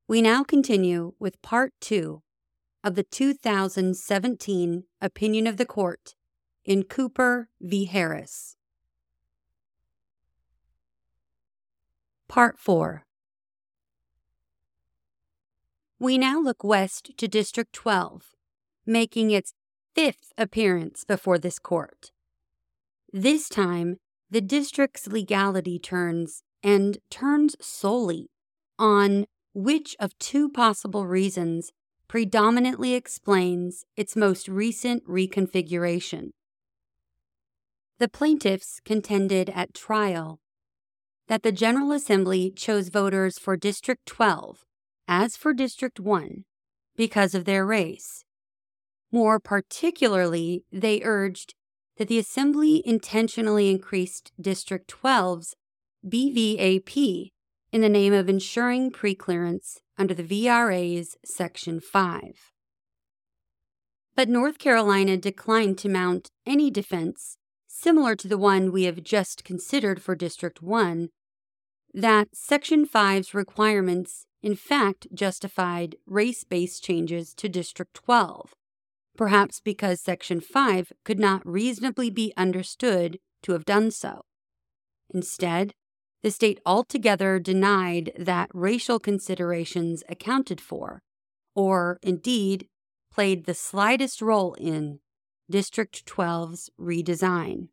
We now continue with Part 2 of the 2017 opinion of the court in Cooper v. Harris. Part 4. We now look west to District 12, making its 5th appearance before this court. This time, the district's legality turns solely on which of two possible reasons predominantly explains its most recent reconfiguration. The plaintiffs contended at trial that the General Assembly chose voters for District 12 as for District 1 because of their race. More particularly, they urged that the Assembly intentionally increased District 12's BVAP in the name of ensuring preclearance under the VRA's Section 5. But North Carolina declined to mount any defense similar to the one we have just considered for District 1, that Section 5's requirements in fact justified race-based changes to District 12, perhaps because Section 5 could not reasonably be understood to have done so. Instead, the state altogether denied that racial considerations accounted for, or indeed played the slightest role in, District 12's redesign.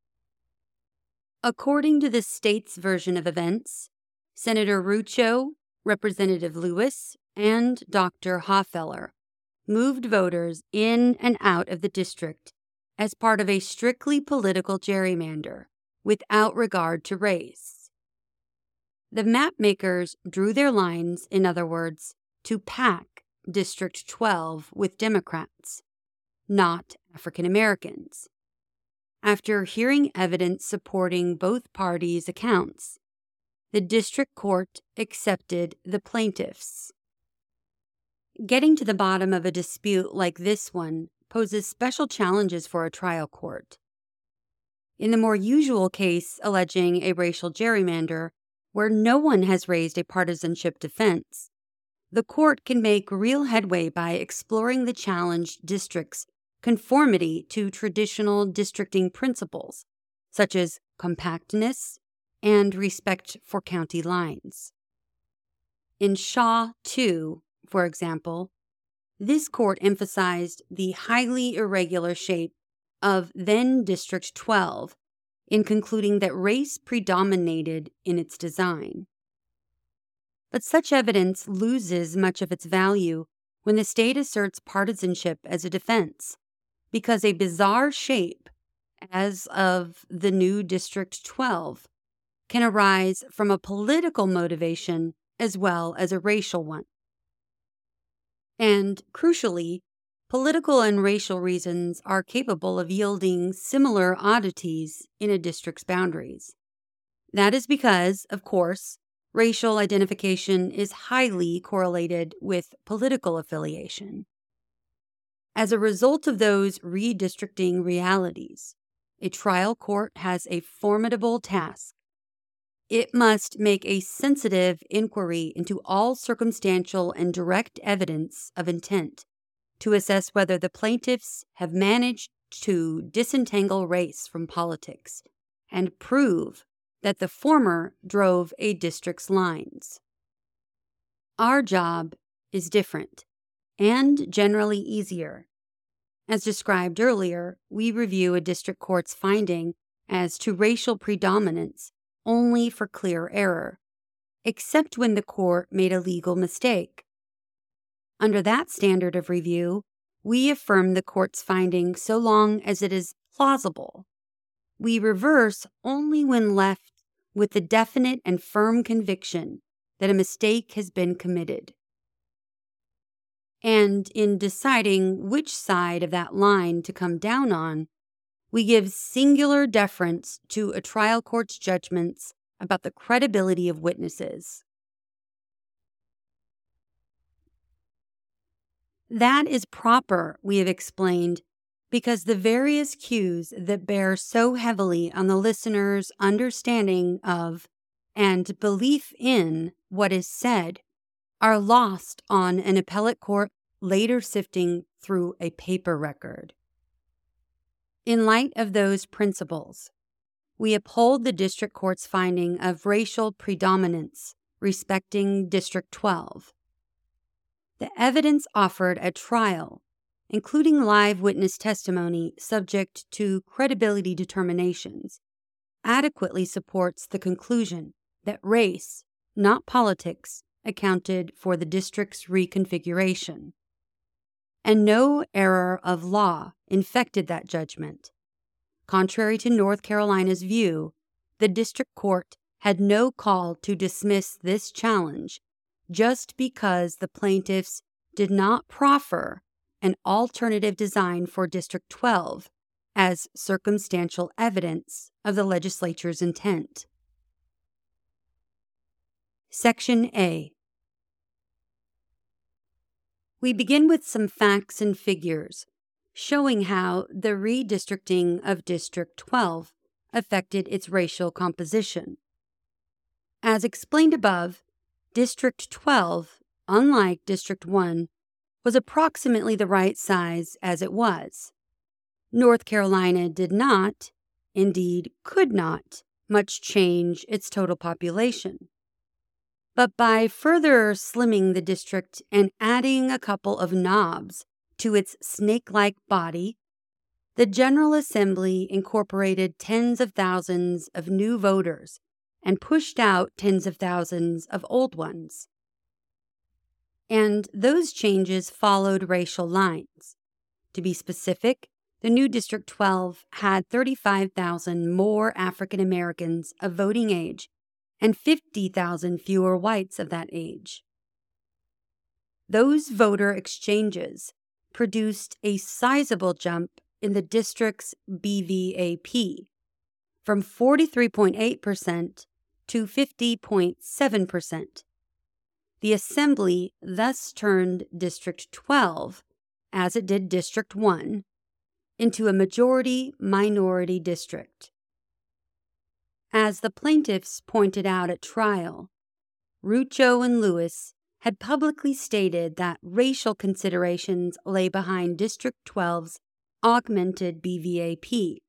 According to the state's version of events, Senator Rucho, Representative Lewis, and Dr. Hoffeller moved voters in and out of the district as part of a strictly political gerrymander without regard to race. The mapmakers drew their lines, in other words, to pack District 12 with Democrats, not African Americans. After hearing evidence supporting both parties' accounts, the district court accepted the plaintiffs. Getting to the bottom of a dispute like this one poses special challenges for a trial court. In the more usual case alleging a racial gerrymander, where no one has raised a partisanship defense, the court can make real headway by exploring the challenged district's conformity to traditional districting principles, such as compactness and respect for county lines. In Shaw 2, for example, this court emphasized the highly irregular shape of then District 12 in concluding that race predominated in its design. But such evidence loses much of its value when the state asserts partisanship as a defense, because a bizarre shape, as of the new District 12, can arise from a political motivation as well as a racial one. And, crucially, political and racial reasons are capable of yielding similar oddities in a district's boundaries. That is because, of course, racial identification is highly correlated with political affiliation. As a result of those redistricting realities, a trial court has a formidable task. It must make a sensitive inquiry into all circumstantial and direct evidence of intent to assess whether the plaintiffs have managed to disentangle race from politics and prove that the former drove a district's lines. Our job is different and generally easier. As described earlier, we review a district court's finding as to racial predominance only for clear error, except when the court made a legal mistake. Under that standard of review, we affirm the court's finding so long as it is plausible. We reverse only when left with the definite and firm conviction that a mistake has been committed. And in deciding which side of that line to come down on, we give singular deference to a trial court's judgments about the credibility of witnesses. That is proper, we have explained, because the various cues that bear so heavily on the listener's understanding of and belief in what is said are lost on an appellate court later sifting through a paper record. In light of those principles, we uphold the district court's finding of racial predominance respecting District 12. The evidence offered at trial, including live witness testimony subject to credibility determinations, adequately supports the conclusion that race, not politics, accounted for the district's reconfiguration. And no error of law infected that judgment. Contrary to North Carolina's view, the district court had no call to dismiss this challenge just because the plaintiffs did not proffer an alternative design for District 12 as circumstantial evidence of the legislature's intent. Section A. We begin with some facts and figures showing how the redistricting of District 12 affected its racial composition. As explained above, District 12, unlike District 1, was approximately the right size as it was. North Carolina did not, indeed could not, much change its total population. But by further slimming the district and adding a couple of knobs to its snake-like body, the General Assembly incorporated tens of thousands of new voters and pushed out tens of thousands of old ones. And those changes followed racial lines. To be specific, the new District 12 had 35,000 more African Americans of voting age and 50,000 fewer whites of that age. Those voter exchanges produced a sizable jump in the district's BVAP from 43.8% to 50.7%. The Assembly thus turned District 12, as it did District 1, into a majority-minority district. As the plaintiffs pointed out at trial, Rucho and Lewis had publicly stated that racial considerations lay behind District 12's augmented BVAP.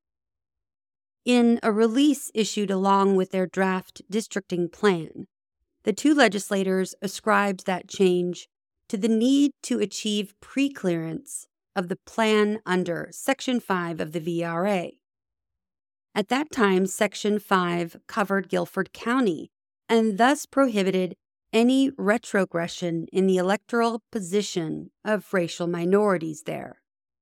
In a release issued along with their draft districting plan, the two legislators ascribed that change to the need to achieve preclearance of the plan under Section 5 of the VRA. At that time, Section 5 covered Guilford County and thus prohibited any retrogression in the electoral position of racial minorities there.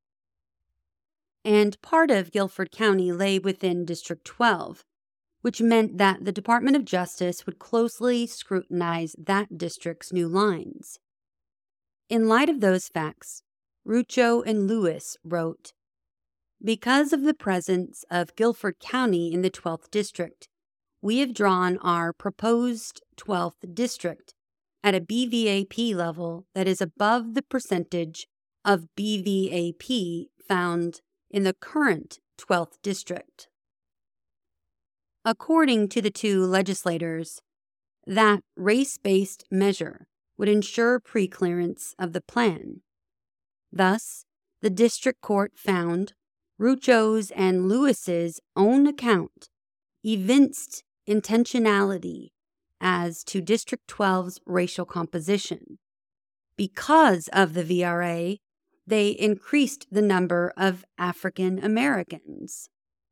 And part of Guilford County lay within District 12, which meant that the Department of Justice would closely scrutinize that district's new lines. In light of those facts, Rucho and Lewis wrote, "Because of the presence of Guilford County in the 12th District, we have drawn our proposed 12th District at a BVAP level that is above the percentage of BVAP found in the current 12th District." According to the two legislators, that race-based measure would ensure preclearance of the plan. Thus, the district court found Rucho's and Lewis's own account evinced intentionality as to District 12's racial composition. Because of the VRA, they increased the number of African Americans.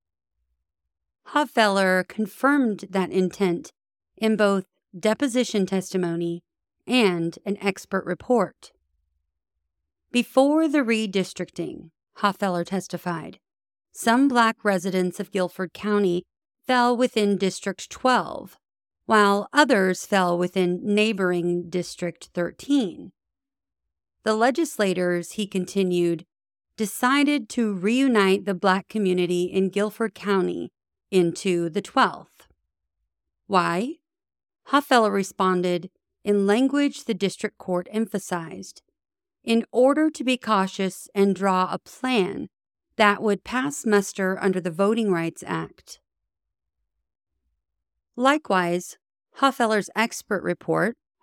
Hofeller confirmed that intent in both deposition testimony and an expert report. Before the redistricting, Hofeller testified, some Black residents of Guilford County fell within District 12, while others fell within neighboring District 13. The legislators, he continued, decided to reunite the Black community in Guilford County into the 12th. Why? Hofeller responded in language the district court emphasized, in order to be cautious and draw a plan that would pass muster under the Voting Rights Act. Likewise, Hofeller's expert report,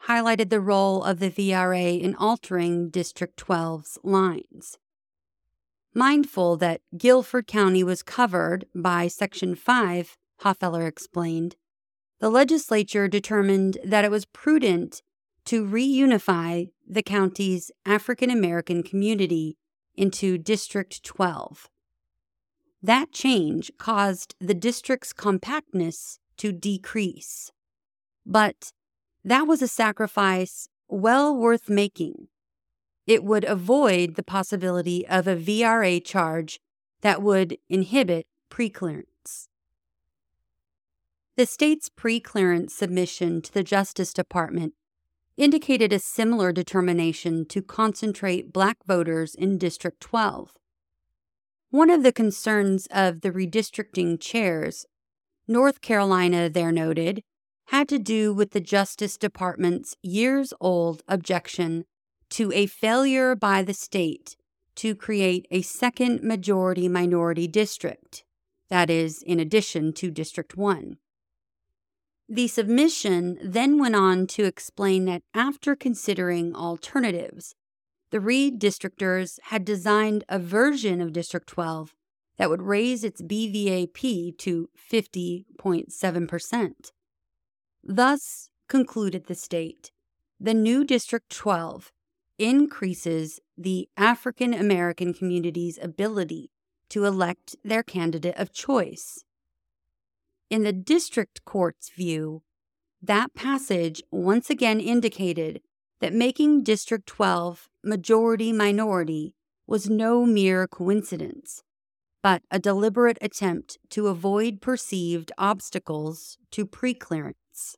highlighted the role of the VRA in altering District 12's lines. Mindful that Guilford County was covered by Section 5, Hofeller explained, the legislature determined that it was prudent to reunify the county's African American community into District 12. That change caused the district's compactness to decrease. But that was a sacrifice well worth making. It would avoid the possibility of a VRA charge that would inhibit preclearance. The state's preclearance submission to the Justice Department indicated a similar determination to concentrate Black voters in District 12. One of the concerns of the redistricting chairs, North Carolina there noted, had to do with the Justice Department's years-old objection to a failure by the state to create a second majority-minority district, that is, in addition to District 1. The submission then went on to explain that after considering alternatives, the redistrictors had designed a version of District 12 that would raise its BVAP to 50.7%. Thus, concluded the state, the new District 12 increases the African American community's ability to elect their candidate of choice. In the district court's view, that passage once again indicated that making District 12 majority-minority was no mere coincidence, but a deliberate attempt to avoid perceived obstacles to preclearance.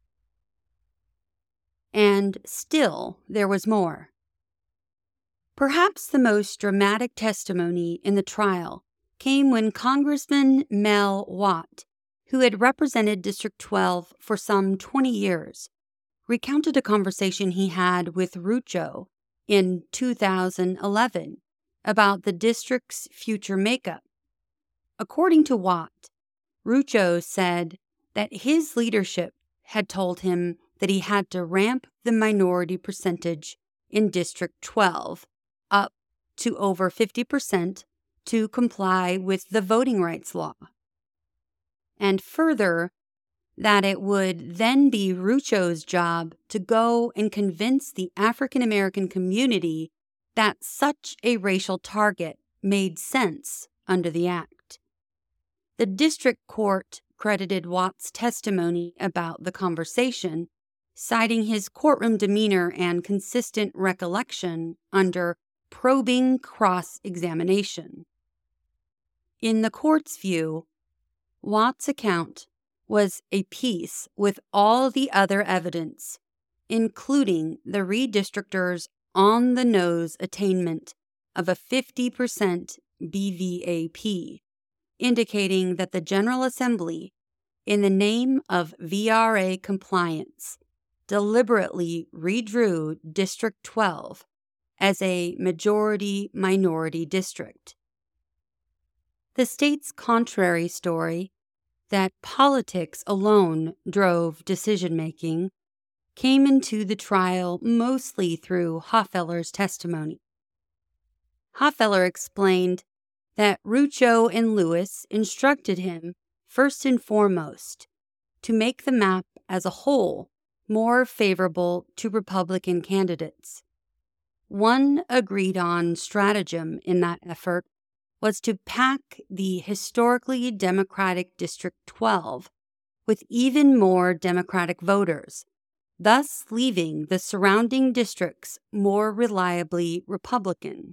And still, there was more. Perhaps the most dramatic testimony in the trial came when Congressman Mel Watt, who had represented District 12 for some 20 years, recounted a conversation he had with Rucho in 2011 about the district's future makeup. According to Watt, Rucho said that his leadership had told him that he had to ramp the minority percentage in District 12 up to over 50% to comply with the voting rights law. And further, that it would then be Rucho's job to go and convince the African American community that such a racial target made sense under the Act. The district court credited Watt's testimony about the conversation, citing his courtroom demeanor and consistent recollection under probing cross-examination. In the court's view, Watt's account was a piece with all the other evidence, including the redistrictors' on-the-nose attainment of a 50% BVAP, indicating that the General Assembly, in the name of VRA compliance, deliberately redrew District 12 as a majority-minority district. The state's contrary story, that politics alone drove decision-making, came into the trial mostly through Hofeller's testimony. Hofeller explained that Rucho and Lewis instructed him, first and foremost, to make the map as a whole more favorable to Republican candidates. One agreed-on stratagem in that effort was to pack the historically Democratic District 12 with even more Democratic voters, thus leaving the surrounding districts more reliably Republican.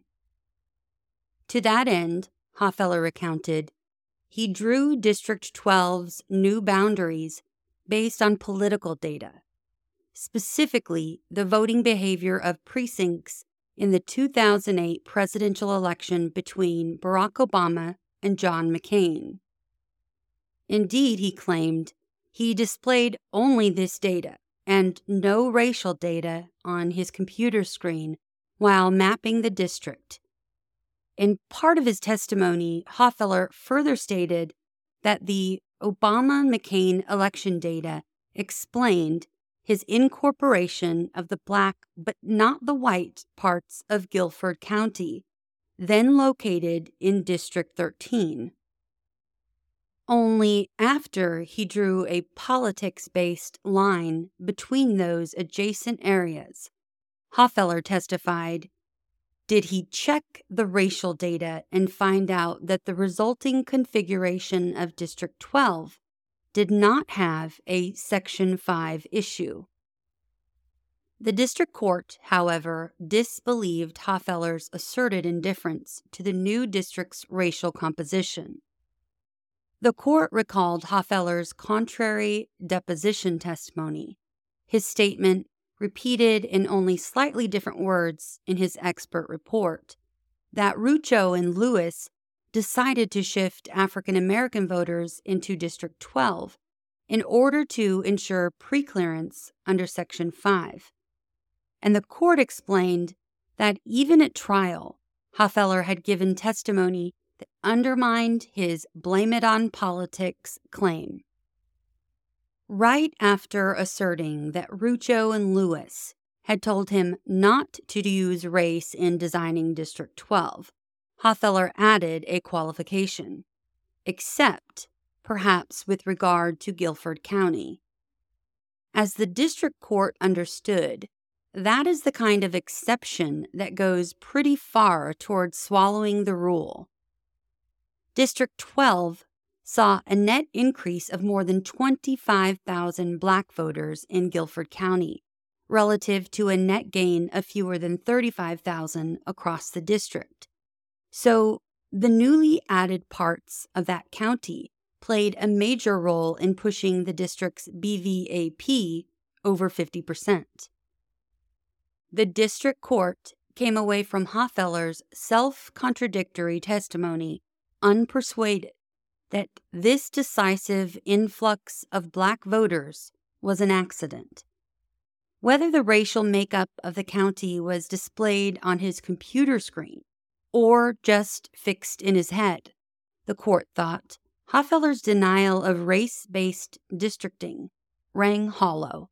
To that end, Hofeller recounted, he drew District 12's new boundaries based on political data, specifically the voting behavior of precincts in the 2008 presidential election between Barack Obama and John McCain. Indeed, he claimed, he displayed only this data and no racial data on his computer screen while mapping the district. In part of his testimony, Hofeller further stated that the Obama-McCain election data explained his incorporation of the black but not the white parts of Guilford County, then located in District 13. Only after he drew a politics-based line between those adjacent areas, Hofeller testified, did he check the racial data and find out that the resulting configuration of District 12 did not have a Section 5 issue. The district court, however, disbelieved Hofeller's asserted indifference to the new district's racial composition. The court recalled Hofeller's contrary deposition testimony, his statement repeated in only slightly different words in his expert report, that Rucho and Lewis decided to shift African American voters into District 12 in order to ensure preclearance under Section 5. And the court explained that even at trial, Hofeller had given testimony that undermined his blame it on politics claim. Right after asserting that Rucho and Lewis had told him not to use race in designing District 12, Hofeller added a qualification, except perhaps with regard to Guilford County. As the district court understood, that is the kind of exception that goes pretty far towards swallowing the rule. District 12 saw a net increase of more than 25,000 black voters in Guilford County, relative to a net gain of fewer than 35,000 across the district. So, the newly added parts of that county played a major role in pushing the district's BVAP over 50%. The district court came away from Hofeller's self-contradictory testimony unpersuaded that this decisive influx of black voters was an accident. Whether the racial makeup of the county was displayed on his computer screen or just fixed in his head, the court thought, Hofeller's denial of race-based districting rang hollow.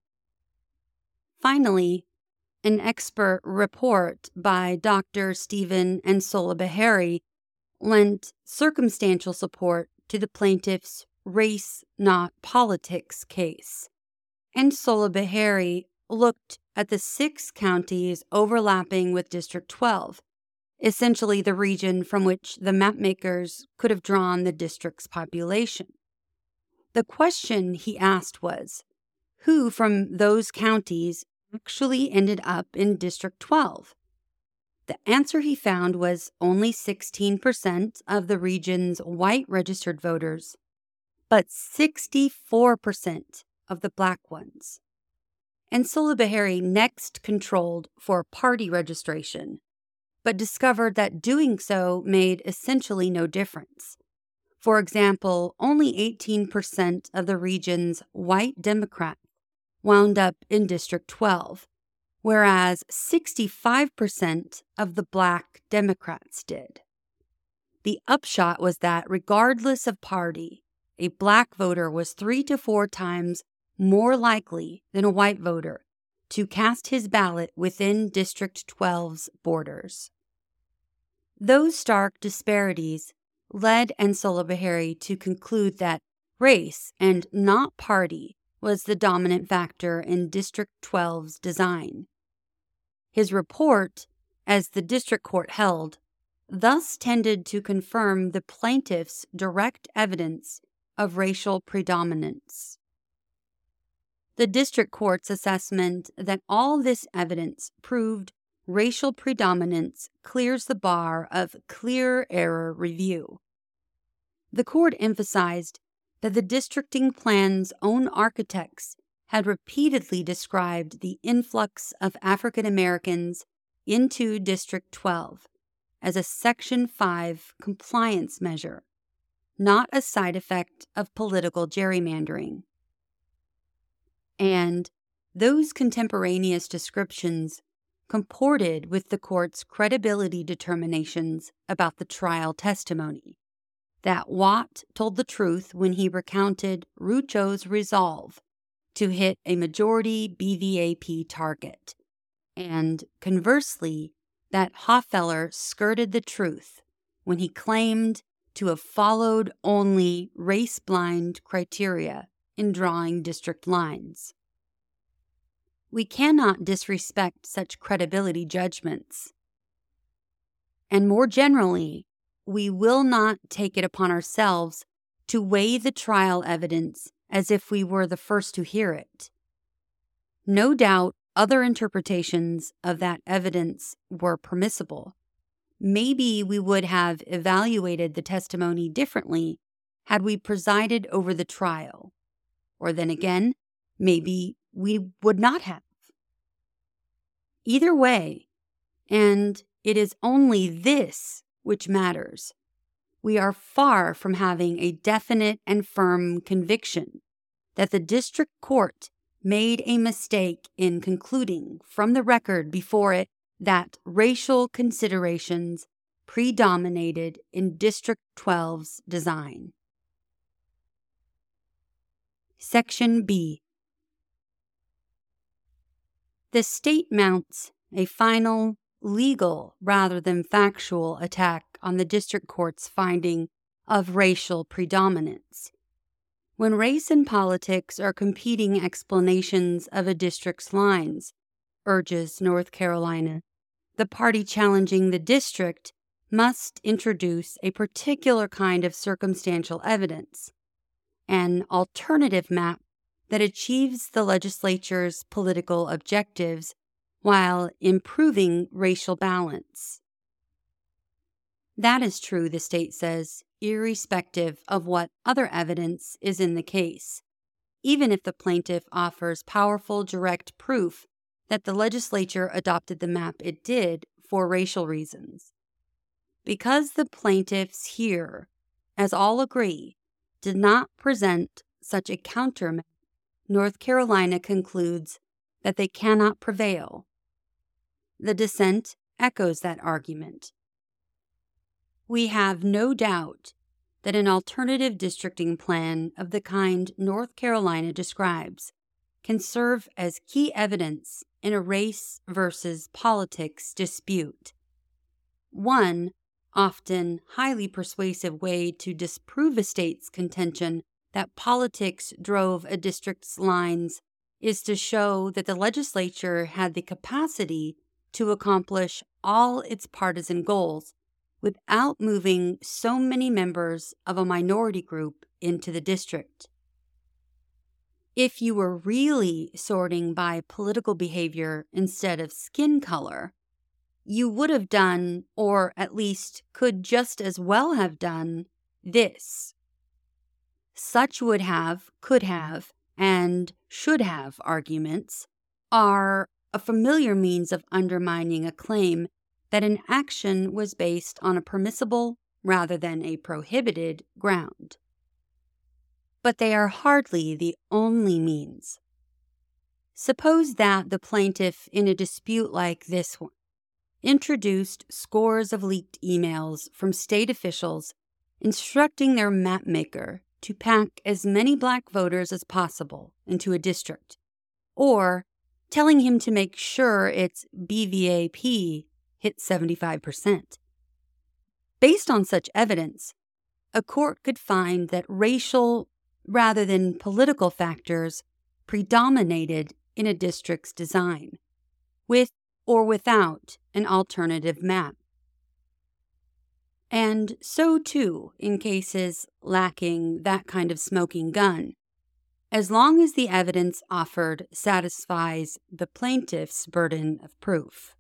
Finally, an expert report by Dr. Stephen Nsola-Beharry lent circumstantial support to the plaintiff's race, not politics case. Nsola-Beharry looked at the 6 counties overlapping with District 12, essentially the region from which the mapmakers could have drawn the district's population. The question he asked was, who from those counties actually ended up in District 12? The answer he found was only 16% of the region's white registered voters, but 64% of the black ones. Nsola-Beharry next controlled for party registration, but discovered that doing so made essentially no difference. For example, only 18% of the region's white Democrats wound up in District 12, whereas 65% of the black Democrats did. The upshot was that regardless of party, a black voter was 3 to 4 times more likely than a white voter to cast his ballot within District 12's borders. Those stark disparities led Nsola-Beharry to conclude that race and not party was the dominant factor in District 12's design. His report, as the district court held, thus tended to confirm the plaintiff's direct evidence of racial predominance. The district court's assessment that all this evidence proved racial predominance clears the bar of clear error review. The court emphasized that the districting plan's own architects had repeatedly described the influx of African Americans into District 12 as a Section 5 compliance measure, not a side effect of political gerrymandering. And those contemporaneous descriptions comported with the court's credibility determinations about the trial testimony, that Watt told the truth when he recounted Rucho's resolve to hit a majority BVAP target, and conversely, that Hofeller skirted the truth when he claimed to have followed only race-blind criteria in drawing district lines. We cannot disrespect such credibility judgments. And more generally, we will not take it upon ourselves to weigh the trial evidence as if we were the first to hear it. No doubt other interpretations of that evidence were permissible. Maybe we would have evaluated the testimony differently had we presided over the trial. Or then again, maybe we would not have. Either way, and it is only this which matters, we are far from having a definite and firm conviction that the district court made a mistake in concluding from the record before it that racial considerations predominated in District 12's design. Section B. The state mounts a final legal rather than factual attack on the district court's finding of racial predominance. When race and politics are competing explanations of a district's lines, urges North Carolina, the party challenging the district must introduce a particular kind of circumstantial evidence, an alternative map that achieves the legislature's political objectives while improving racial balance. That is true, the state says, irrespective of what other evidence is in the case, even if the plaintiff offers powerful direct proof that the legislature adopted the map it did for racial reasons. Because the plaintiffs here, as all agree, did not present such a counter map, North Carolina concludes that they cannot prevail. The dissent echoes that argument. We have no doubt that an alternative districting plan of the kind North Carolina describes can serve as key evidence in a race versus politics dispute. One often highly persuasive way to disprove a state's contention that politics drove a district's lines is to show that the legislature had the capacity to accomplish all its partisan goals without moving so many members of a minority group into the district. If you were really sorting by political behavior instead of skin color, you would have done, or at least could just as well have done, this. Such would have, could have, and should have arguments are a familiar means of undermining a claim that an action was based on a permissible rather than a prohibited ground. But they are hardly the only means. Suppose that the plaintiff in a dispute like this one introduced scores of leaked emails from state officials instructing their mapmaker to pack as many black voters as possible into a district, or telling him to make sure its BVAP hit 75%. Based on such evidence, a court could find that racial rather than political factors predominated in a district's design, with or without an alternative map. And so too in cases lacking that kind of smoking gun, as long as the evidence offered satisfies the plaintiff's burden of proof.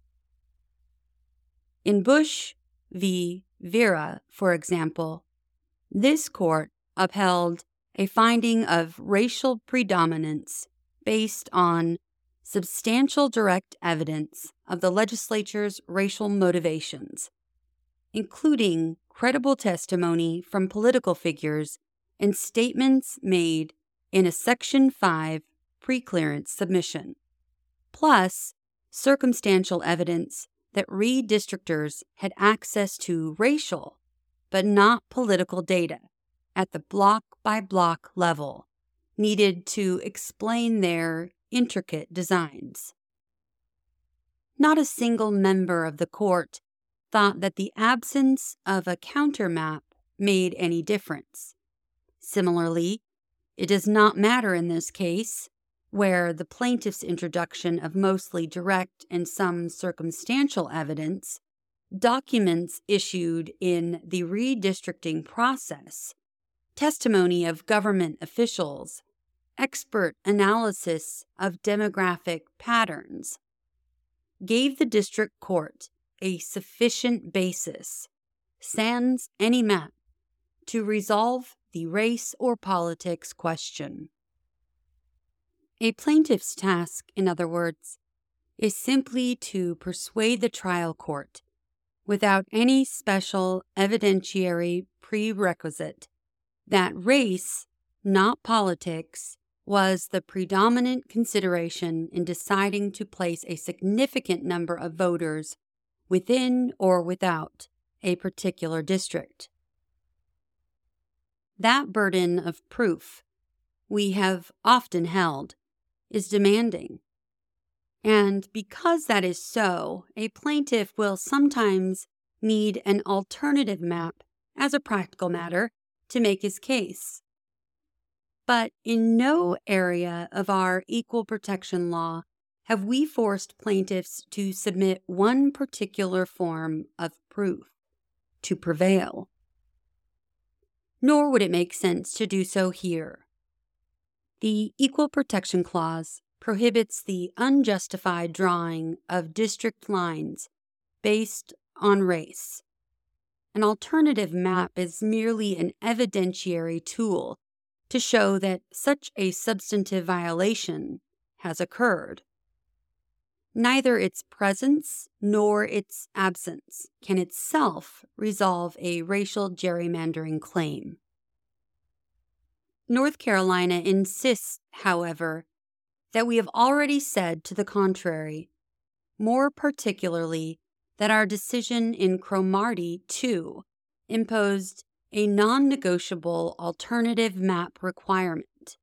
In Bush v. Vera, for example, this court upheld a finding of racial predominance based on substantial direct evidence of the legislature's racial motivations, including credible testimony from political figures and statements made in a Section 5 preclearance submission, plus circumstantial evidence that redistrictors had access to racial, but not political data at the block-by-block level needed to explain their intricate designs. Not a single member of the court thought that the absence of a countermap made any difference. Similarly, it does not matter in this case, where the plaintiff's introduction of mostly direct and some circumstantial evidence, documents issued in the redistricting process, testimony of government officials, expert analysis of demographic patterns, gave the district court a sufficient basis, sans any map, to resolve the race or politics question. A plaintiff's task, in other words, is simply to persuade the trial court, without any special evidentiary prerequisite, that race, not politics, was the predominant consideration in deciding to place a significant number of voters within or without a particular district. That burden of proof, we have often held, is demanding. And because that is so, a plaintiff will sometimes need an alternative map as a practical matter to make his case. But in no area of our equal protection law have we forced plaintiffs to submit one particular form of proof to prevail. Nor would it make sense to do so here. The Equal Protection Clause prohibits the unjustified drawing of district lines based on race. An alternative map is merely an evidentiary tool to show that such a substantive violation has occurred. Neither its presence nor its absence can itself resolve a racial gerrymandering claim. North Carolina insists, however, that we have already said to the contrary, more particularly that our decision in Cromartie 2 imposed a non-negotiable alternative map requirement.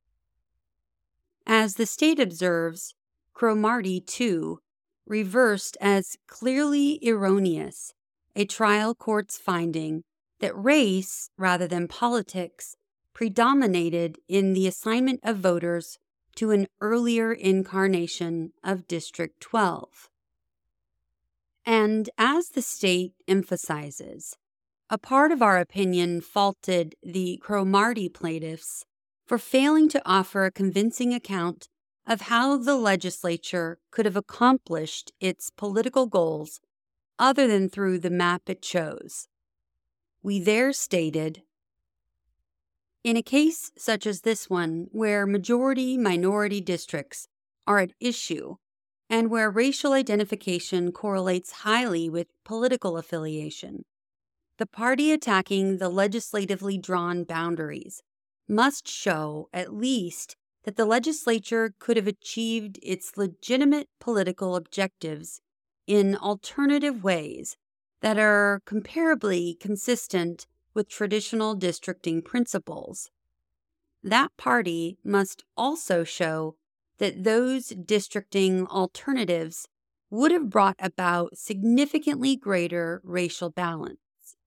As the state observes, Cromartie 2 reversed as clearly erroneous a trial court's finding that race, rather than politics, predominated in the assignment of voters to an earlier incarnation of District 12. And as the state emphasizes, a part of our opinion faulted the Cromartie plaintiffs for failing to offer a convincing account of how the legislature could have accomplished its political goals other than through the map it chose. We there stated, in a case such as this one, where majority-minority districts are at issue and where racial identification correlates highly with political affiliation, the party attacking the legislatively drawn boundaries must show at least that the legislature could have achieved its legitimate political objectives in alternative ways that are comparably consistent with traditional districting principles. That party must also show that those districting alternatives would have brought about significantly greater racial balance.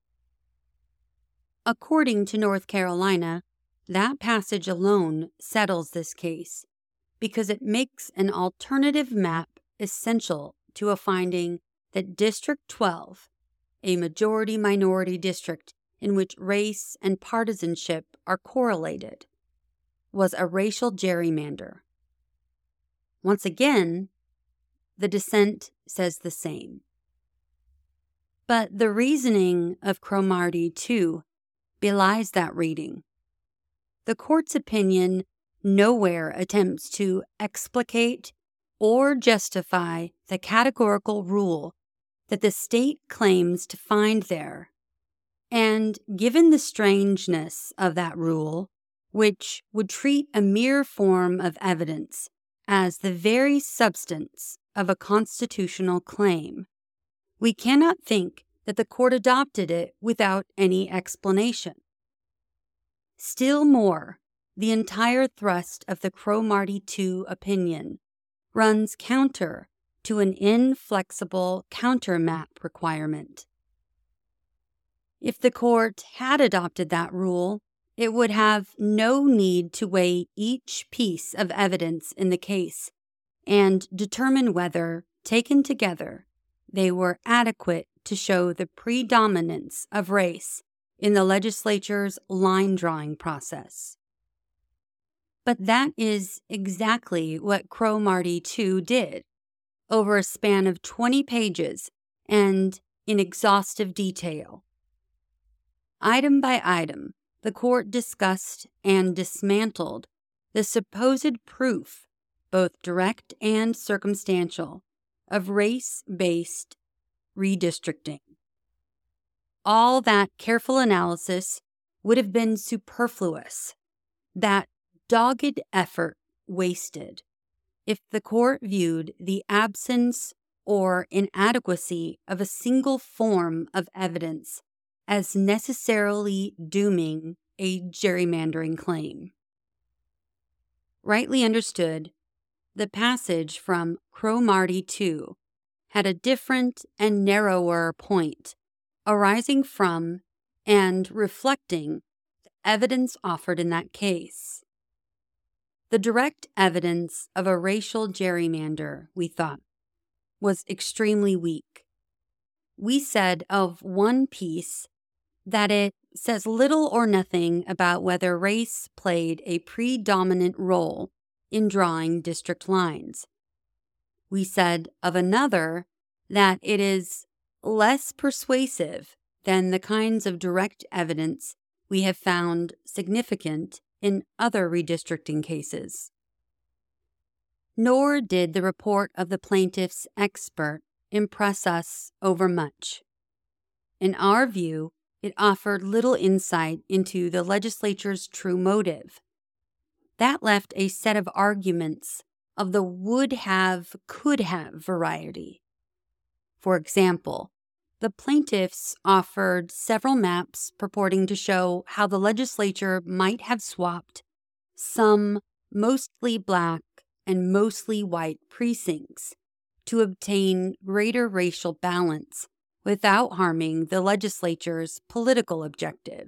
According to North Carolina, that passage alone settles this case because it makes an alternative map essential to a finding that District 12, a majority-minority district in which race and partisanship are correlated, was a racial gerrymander. Once again, the dissent says the same. But the reasoning of Cromartie 2 belies that reading. The court's opinion nowhere attempts to explicate or justify the categorical rule that the state claims to find there. And given the strangeness of that rule, which would treat a mere form of evidence as the very substance of a constitutional claim, we cannot think that the court adopted it without any explanation. Still more, the entire thrust of the Cromartie II opinion runs counter to an inflexible countermap requirement. If the court had adopted that rule, it would have no need to weigh each piece of evidence in the case and determine whether, taken together, they were adequate to show the predominance of race in the legislature's line-drawing process. But that is exactly what Cromartie II did, over a span of 20 pages and in exhaustive detail. Item by item, the court discussed and dismantled the supposed proof, both direct and circumstantial, of race-based redistricting. All that careful analysis would have been superfluous, that dogged effort wasted, if the court viewed the absence or inadequacy of a single form of evidence as necessarily dooming a gerrymandering claim. Rightly understood, the passage from Cromartie II had a different and narrower point, arising from and reflecting the evidence offered in that case. The direct evidence of a racial gerrymander, we thought, was extremely weak. We said of one piece that it says little or nothing about whether race played a predominant role in drawing district lines. We said of another that it is less persuasive than the kinds of direct evidence we have found significant in other redistricting cases. Nor did the report of the plaintiff's expert impress us overmuch. In our view, it offered little insight into the legislature's true motive. That left a set of arguments of the would have, could have variety. For example, the plaintiffs offered several maps purporting to show how the legislature might have swapped some mostly black and mostly white precincts to obtain greater racial balance without harming the legislature's political objective.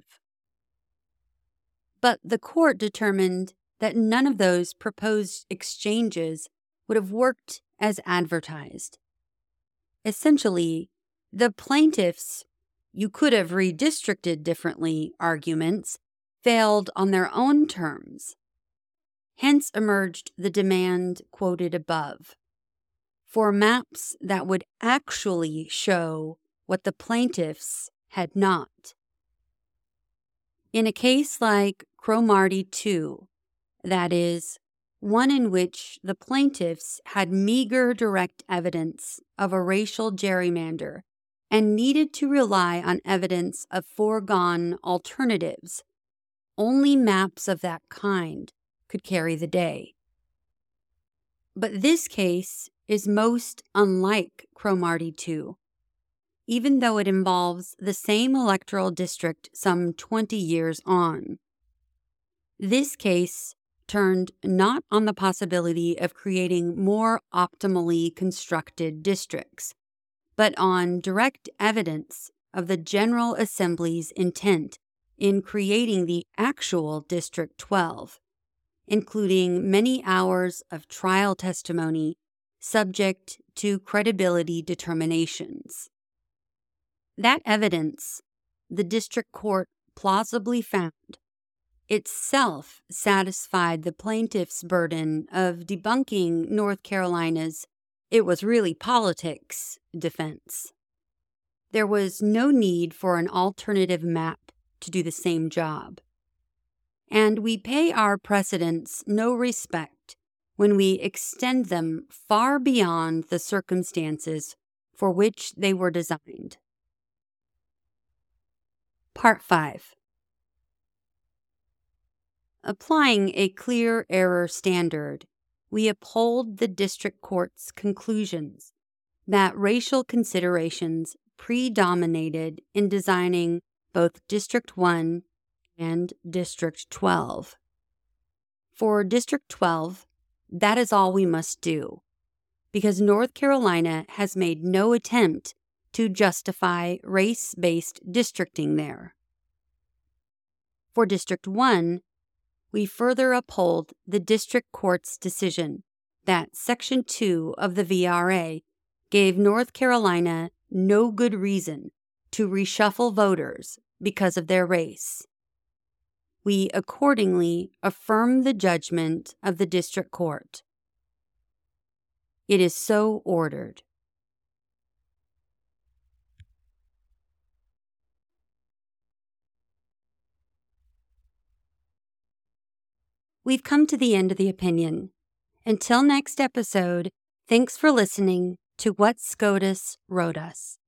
But the court determined that none of those proposed exchanges would have worked as advertised. Essentially, the plaintiffs' "you could have redistricted differently" arguments failed on their own terms. Hence emerged the demand quoted above, for maps that would actually show what the plaintiffs had not. In a case like Cromartie II, that is, one in which the plaintiffs had meager direct evidence of a racial gerrymander and needed to rely on evidence of foregone alternatives, only maps of that kind could carry the day. But this case is most unlike Cromartie II, even though it involves the same electoral district some 20 years on. This case turned not on the possibility of creating more optimally constructed districts, but on direct evidence of the General Assembly's intent in creating the actual District 12, including many hours of trial testimony subject to credibility determinations. That evidence, the district court plausibly found, itself satisfied the plaintiff's burden of debunking North Carolina's "it was really politics" defense. There was no need for an alternative map to do the same job. And we pay our precedents no respect when we extend them far beyond the circumstances for which they were designed. Part 5. Applying a clear error standard, we uphold the district court's conclusions that racial considerations predominated in designing both District 1 and District 12. For District 12, that is all we must do, because North Carolina has made no attempt to justify race-based districting there. For District 1, we further uphold the district court's decision that Section 2 of the VRA gave North Carolina no good reason to reshuffle voters because of their race. We accordingly affirm the judgment of the district court. It is so ordered. We've come to the end of the opinion. Until next episode, thanks for listening to What SCOTUS Wrote Us.